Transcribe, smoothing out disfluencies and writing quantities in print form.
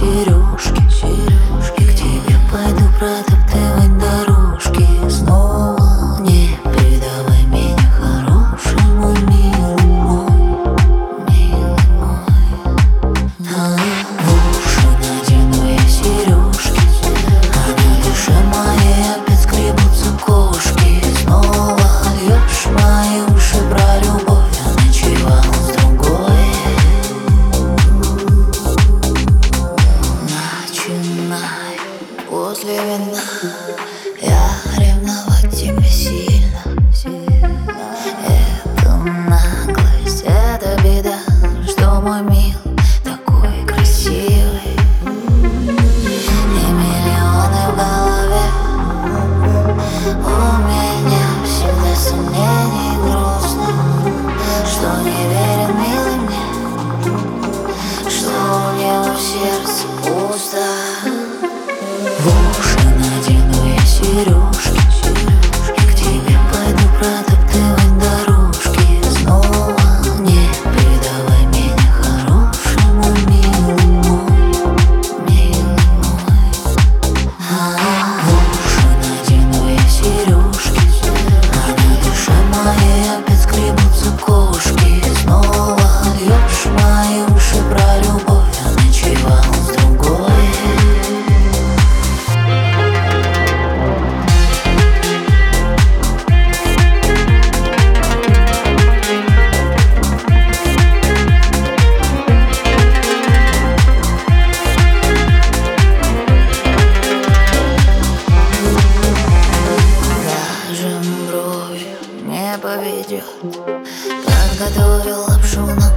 сережки, сережки. К тебе пойду протоптывать дорожки. Снова не предавай меня, хороший мой, милый мой, милый мой. В уши надену я сережки, а на душе моей опять скребутся кошки. Снова льешь мои уши про любовь, я ночевал с другой. Начинай после вина, я ревновать тебя сильно, сильно. Это наглость, это беда, что мой мил такой красивый. И миллионы в голове, у меня всегда сомнений грустно, что не верен милый мне, что у него в сердце пусто. В уши надену я сережки, и к тебе пойду протоптывать дорожки. Снова не предавай меня, хороший мой, милый мой, милый мой. В уши надену я сережки, а на душе моей опять скребутся кошки. Снова льешь мои уши про любовь, я ночевал с другой. Даже бровью не поведет, подготовил лапшу на